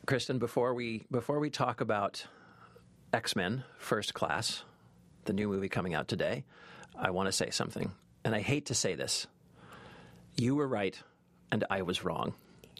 Kristen, before we talk about X-Men First Class, the new movie coming out today, I want to say something. And I hate to say this. You were right, and I was wrong.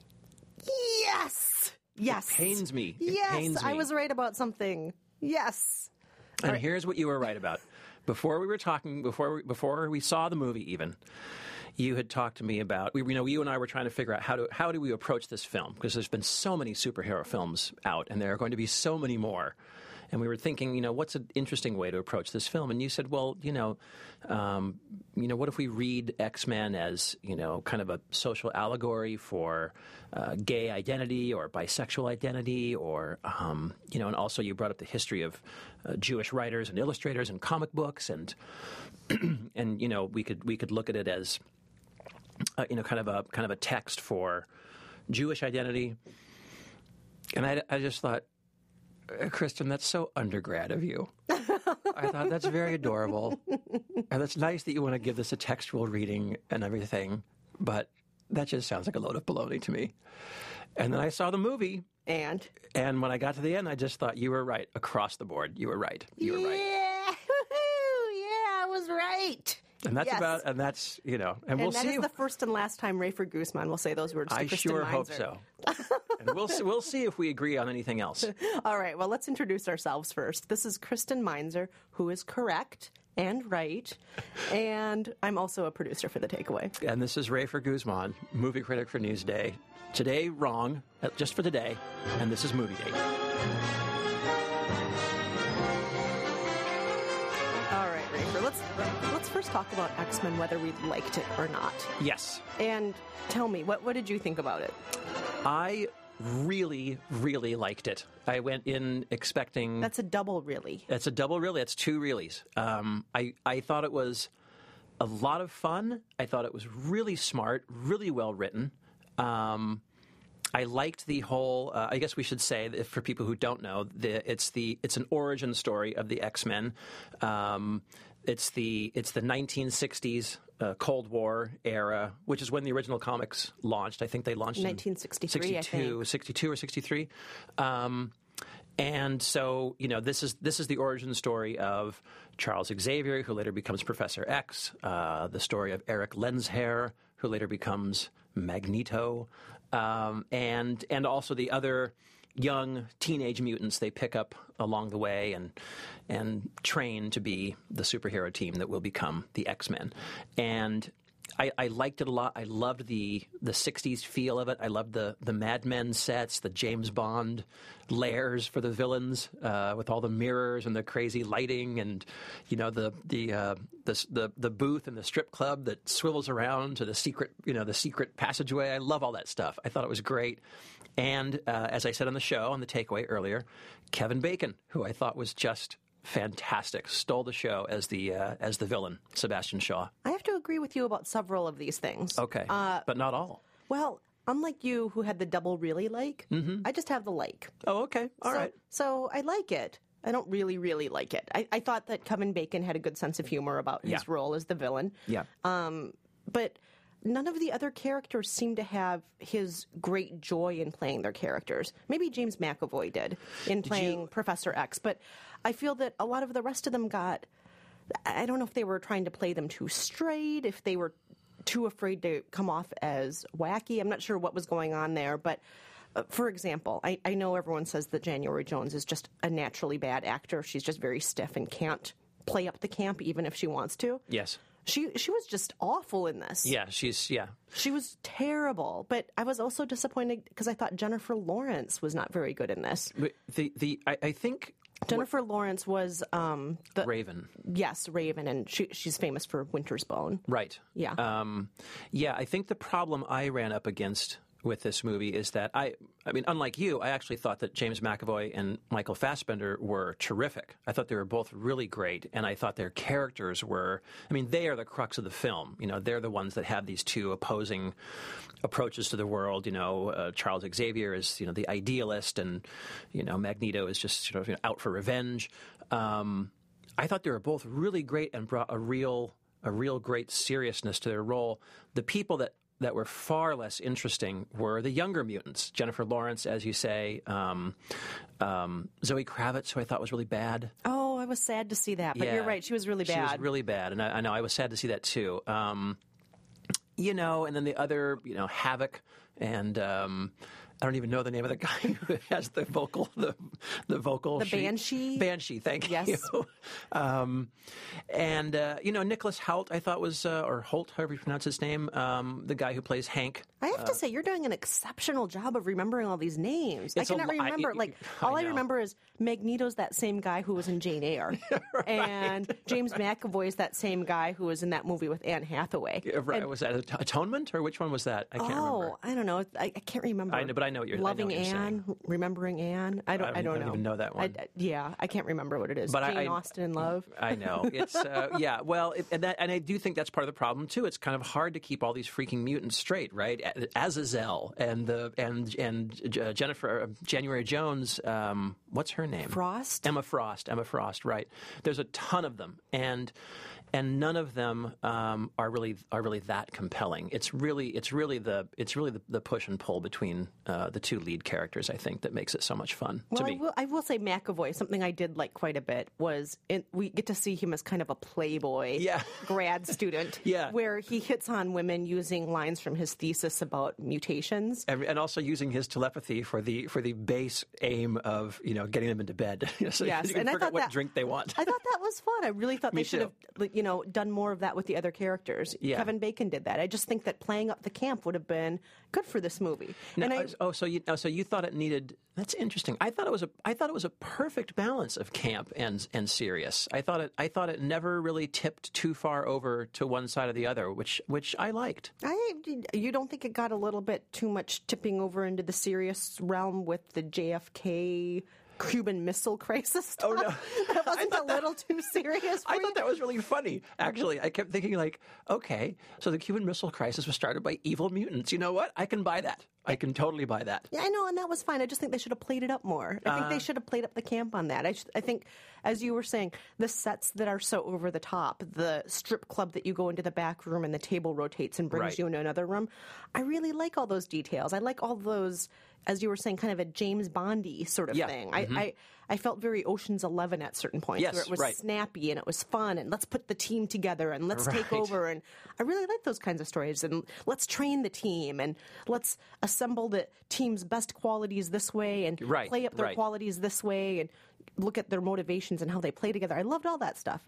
Yes! Yes. It pains me. Yes, I was right about something. Yes. And here's what you were right about. Before we were talking, before we saw the movie even, you had talked to me about, you and I were trying to figure out how do we approach this film, because there's been so many superhero films out, and there are going to be so many more. And we were thinking, what's an interesting way to approach this film? And you said, well, what if we read X-Men as, kind of a social allegory for gay identity or bisexual identity, or, and also you brought up the history of Jewish writers and illustrators and comic books, and and we could look at it as kind of a text for Jewish identity. And I just thought, Kristen, that's so undergrad of you. I thought that's very adorable. And it's nice that you want to give this a textual reading and everything, but that just sounds like a load of baloney to me. And then I saw the movie. And when I got to the end, I just thought you were right across the board. You were right. You were right. Yeah. Yeah, I was right. And that's yes. and we'll that see. That is the first and last time Rafer Guzman will say those words to I Kristen sure Meinzer. hope so. And we'll see if we agree on anything else. All right, well, let's introduce ourselves first. This is Kristen Meinzer, who is correct and right, and I'm also a producer for The Takeaway. And this is Rafer Guzman, movie critic for Newsday. Today, wrong, just for today, and this is Movie Date. Let's first talk about X-Men, whether we liked it or not. Yes. And tell me, what did you think about it? I really, really liked it. I went in expecting... That's a double really. That's a double really. That's two reallys. I thought it was a lot of fun. I thought it was really smart, really well written. I liked the whole. I guess we should say that for people who don't know, it's an origin story of the X-Men. It's the 1960s Cold War era, which is when the original comics launched. I think they launched 1963. in 62 or 63. And so, this is the origin story of Charles Xavier, who later becomes Professor X, the story of Eric Lensherr, who later becomes Magneto, and also the other young teenage mutants they pick up along the way and train to be the superhero team that will become the X-Men. And I liked it a lot. I loved the 60s feel of it. I loved the Mad Men sets, the James Bond lairs for the villains, with all the mirrors and the crazy lighting, and the booth and the strip club that swivels around to the secret passageway. I love all that stuff. I thought it was great. And as I said on the show, on The Takeaway earlier, Kevin Bacon, who I thought was just fantastic, stole the show as the villain, Sebastian Shaw. I have to agree with you about several of these things. Okay, but not all. Well, unlike you, who had the double really like, I just have the like. Oh, okay, all right. So I like it. I don't really, really like it. I thought that Kevin Bacon had a good sense of humor about his role as the villain. Yeah. But none of the other characters seem to have his great joy in playing their characters. Maybe James McAvoy did in playing Professor X, but I feel that a lot of the rest of them got... I don't know if they were trying to play them too straight, if they were too afraid to come off as wacky. I'm not sure what was going on there, but... for example, I know everyone says that January Jones is just a naturally bad actor. She's just very stiff and can't play up the camp even if she wants to. Yes. She was just awful in this. Yeah, she was terrible. But I was also disappointed because I thought Jennifer Lawrence was not very good in this. I think Jennifer Lawrence was the Raven. Yes, Raven, and she's famous for Winter's Bone. Right. Yeah. I think the problem I ran up against with this movie is that I mean, unlike you, I actually thought that James McAvoy and Michael Fassbender were terrific. I thought they were both really great, and I thought their characters were, they are the crux of the film. They're the ones that have these two opposing approaches to the world. Charles Xavier is, the idealist, and, Magneto is just out for revenge. I thought they were both really great and brought a real great seriousness to their role. The people that far less interesting were the younger mutants. Jennifer Lawrence, as you say, Zoe Kravitz, who I thought was really bad. Oh, I was sad to see that, but you're right, she was really bad. She was really bad, and I know I was sad to see that too. And then the other, Havoc, and I don't even know the name of the guy who has the vocal. The Banshee. Banshee, thank you. And Nicholas Hoult, I thought was, or Holt, however you pronounce his name, the guy who plays Hank. I have to say, you're doing an exceptional job of remembering all these names. I cannot remember. All I remember is Magneto's that same guy who was in Jane Eyre. Right. And James McAvoy's that same guy who was in that movie with Anne Hathaway. Right. Was that Atonement, or which one was that? I can't remember. I don't know. I can't remember. I know, but I know what you're Loving Anne, saying. Remembering Anne. I don't know. I don't even know that one. I can't remember what it is. But Jane Austen in Love. I know. It's Well, and I do think that's part of the problem too. It's kind of hard to keep all these freaking mutants straight, right? Azazel and Jennifer January Jones. What's her name? Frost. Emma Frost. Right. There's a ton of them, and none of them are really that compelling. It's really the push and pull between the two lead characters, I think, that makes it so much fun to me. I will say McAvoy, something I did like quite a bit was we get to see him as kind of a playboy grad student, where he hits on women using lines from his thesis about mutations, and also using his telepathy for the base aim of getting them into bed. So yes, you can and I thought what drink they want. I thought that was fun. I really thought they should have done more of that with the other characters. Yeah. Kevin Bacon did that. I just think that playing up the camp would have been good for this movie. So you thought it needed? That's interesting. I thought it was a perfect balance of camp and serious. I thought it never really tipped too far over to one side or the other, which I liked. You don't think it got a little bit too much tipping over into the serious realm with the JFK Cuban Missile Crisis stuff? Oh, no. That wasn't a little too serious for I you? thought that was really funny, actually. I kept thinking, okay, so the Cuban Missile Crisis was started by evil mutants. You know what? I can buy that. I can totally buy that. Yeah, I know, and that was fine. I just think they should have played it up more. I think they should have played up the camp on that. I think, as you were saying, the sets that are so over the top, the strip club that you go into the back room and the table rotates and brings you into another room, I really like all those details. I like all those, as you were saying, kind of a James Bondy sort of thing. Mm-hmm. I felt very Ocean's 11 at certain points, where it was snappy and it was fun, and let's put the team together and let's take over. And I really like those kinds of stories. And let's train the team and let's assemble the team's best qualities this way and play up their qualities this way and look at their motivations and how they play together. I loved all that stuff.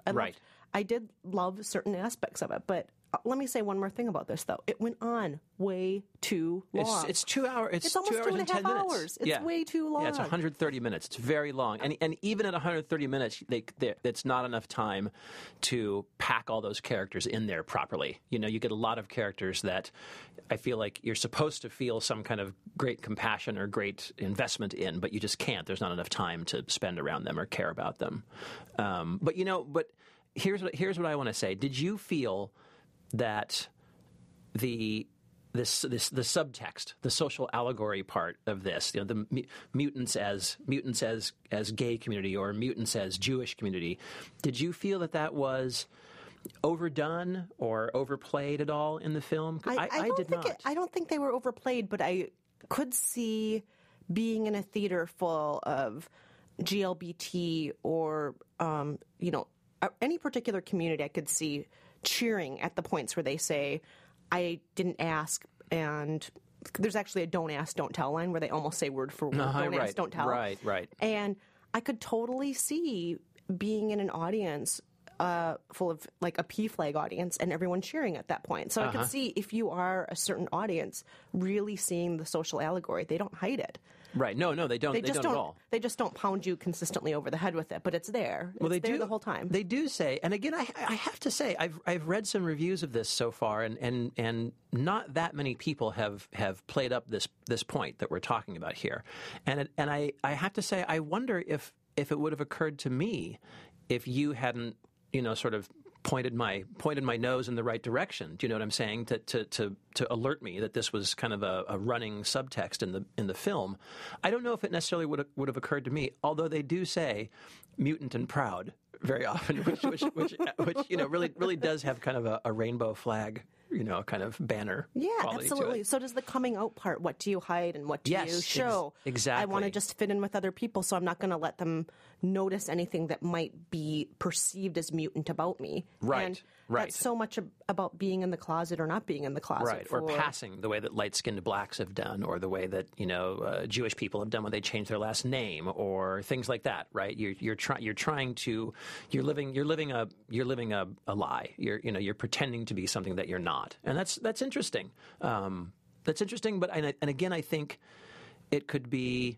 I did love certain aspects of it, but let me say one more thing about this, though. It went on way too long. It's 2 hours. It's almost 2 hours and 10 minutes. Hours. It's way too long. Yeah, it's 130 minutes. It's very long. And even at 130 minutes, it's not enough time to pack all those characters in there properly. You get a lot of characters that I feel like you're supposed to feel some kind of great compassion or great investment in, but you just can't. There's not enough time to spend around them or care about them. But here's what I want to say. Did you feel that the subtext, the social allegory part of this, the mutants as gay community or mutants as Jewish community, did you feel that was overdone or overplayed at all in the film? I did not. I don't think they were overplayed, but I could see being in a theater full of GLBT or any particular community. I could see cheering at the points where they say, I didn't ask, and there's actually a don't ask, don't tell line where they almost say word for word, don't ask, don't tell. Right. And I could totally see being in an audience full of, like, a P-flag audience and everyone cheering at that point. So I could see, if you are a certain audience, really seeing the social allegory. They don't hide it. Right. No, they don't. They don't at all. They just don't pound you consistently over the head with it, but it's there. It's there the whole time. They do say, and again, I have to say, I've read some reviews of this so far, and not that many people have played up this point that we're talking about here, and I have to say, I wonder if it would have occurred to me if you hadn't sort of pointed my nose in the right direction. Do you know what I'm saying? To alert me that this was kind of a running subtext in the film. I don't know if it necessarily would have occurred to me, although they do say mutant and proud very often, which really does have kind of a rainbow flag, kind of banner. Yeah, quality absolutely. to it. So does the coming out part. What do you hide and what do you show? Exactly. I want to just fit in with other people, so I'm not going to let them notice anything that might be perceived as mutant about me. Right, and right. That's so much about being in the closet or not being in the closet. Right, or passing the way that light-skinned blacks have done, or the way that Jewish people have done when they change their last name, or things like that. Right, you're living a lie. You're pretending to be something that you're not, and that's interesting. That's interesting, but and again, I think it could be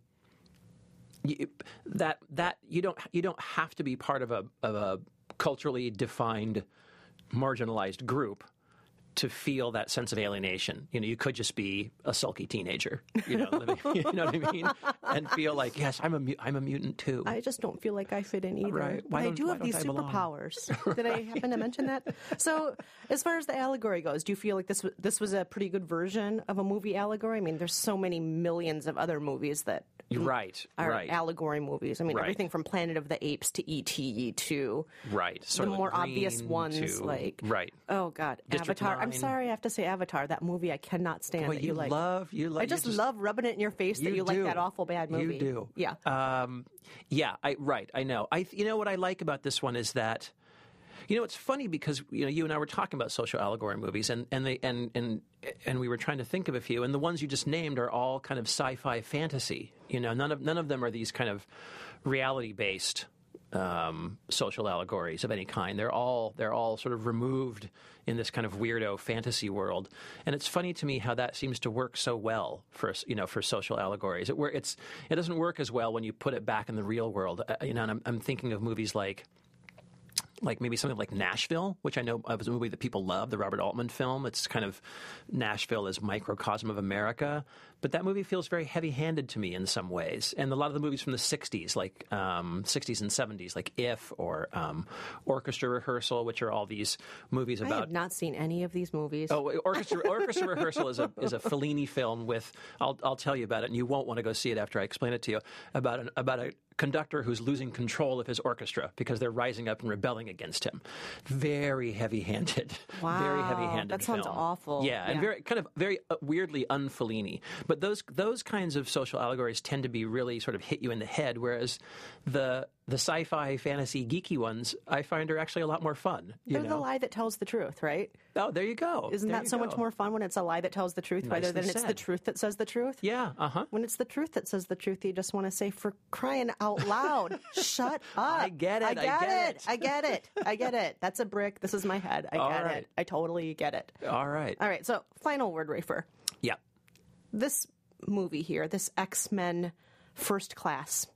that you don't have to be part of a culturally defined, marginalized group to feel that sense of alienation. You could just be a sulky teenager, living, you know what I mean, and feel like, yes, I'm a mutant too. I just don't feel like I fit in either. Right. But I do have these superpowers. Did I happen to mention that? So, as far as the allegory goes, do you feel like this was a pretty good version of a movie allegory? I mean, there's so many millions of other movies that are allegory movies. I mean, everything from Planet of the Apes to E.T. to the more obvious ones like oh god, District Avatar. 9. I'm sorry, I have to say Avatar. That movie I cannot stand. Well, you love. I just love rubbing it in your face that you like that awful bad movie. You do. Yeah. I know. What I like about this one is that, it's funny because you and I were talking about social allegory movies, and we were trying to think of a few, and the ones you just named are all kind of sci-fi fantasy. None of them are these kind of reality-based social allegories of any kind. They're all sort of removed in this kind of weirdo fantasy world, and it's funny to me how that seems to work so well for social allegories. It doesn't work as well when you put it back in the real world. And I'm thinking of movies like maybe something like Nashville, which I know was a movie that people love, the Robert Altman film. It's kind of Nashville as microcosm of America. But that movie feels very heavy-handed to me in some ways. And a lot of the movies from the 60s, like 60s and 70s, like If or Orchestra Rehearsal, which are all these movies about... I have not seen any of these movies. Oh, Orchestra Rehearsal is a Fellini film with... I'll tell you about it, and you won't want to go see it after I explain it to you, about a conductor who's losing control of his orchestra because they're rising up and rebelling against him. Very heavy-handed. Wow. Very heavy-handed That sounds film. awful. Yeah, and very weirdly un-Fellini. But those kinds of social allegories tend to be really sort of hit you in the head, whereas the sci-fi, fantasy, geeky ones I find are actually a lot more fun. They're the lie that tells the truth, right? Oh, there you go. Isn't that so much more fun when it's a lie that tells the truth rather than it's the truth that says the truth? Yeah, uh-huh. When it's the truth that says the truth, you just want to say, for crying out loud, shut up. I get it. I get it. That's a brick. This is my head. I get it. I totally get it. All right. So final word, Rafer. Yeah. This movie here, this X-Men First Class,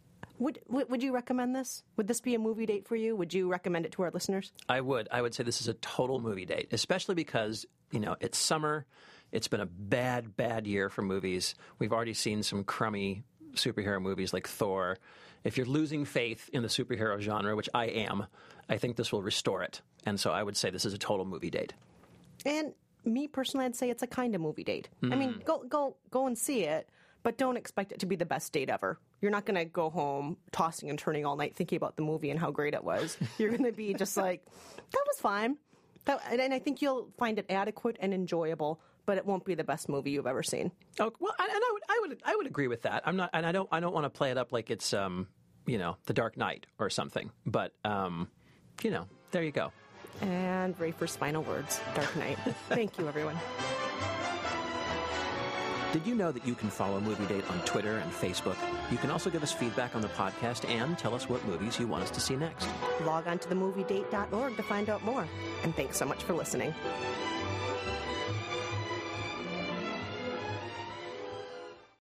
would you recommend this? Would this be a movie date for you? Would you recommend it to our listeners? I would. I would say this is a total movie date, especially because, it's summer. It's been a bad year for movies. We've already seen some crummy superhero movies like Thor. If you're losing faith in the superhero genre, which I am, I think this will restore it. And so I would say this is a total movie date. And me personally, I'd say it's a kind of movie date. I mean, go and see it, but don't expect it to be the best date ever. You're not going to go home tossing and turning all night thinking about the movie and how great it was. You're going to be just like, that was fine. And I think you'll find it adequate and enjoyable, but it won't be the best movie you've ever seen. Oh well, I would agree with that. I'm not, and I don't want to play it up like it's The Dark Knight or something. But there you go. And Rafer's final words, Dark Knight. Thank you, everyone. Did you know that you can follow Movie Date on Twitter and Facebook? You can also give us feedback on the podcast and tell us what movies you want us to see next. Log on to themoviedate.org to find out more. And thanks so much for listening.